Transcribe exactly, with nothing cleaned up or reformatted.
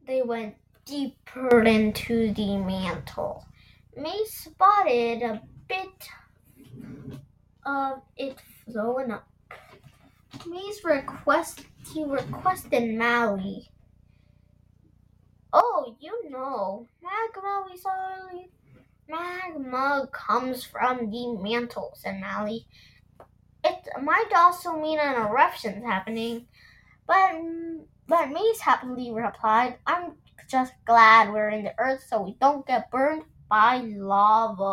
they went deeper into the mantle. Mace spotted a bit of it flowing up. Mace request he requested Mally. Oh, you know, magma we saw earlier. Magma comes from the mantle, said Mally. It might also mean an eruption's happening. But but Mace happily replied, I'm just glad we're in the earth so we don't get burned by lava.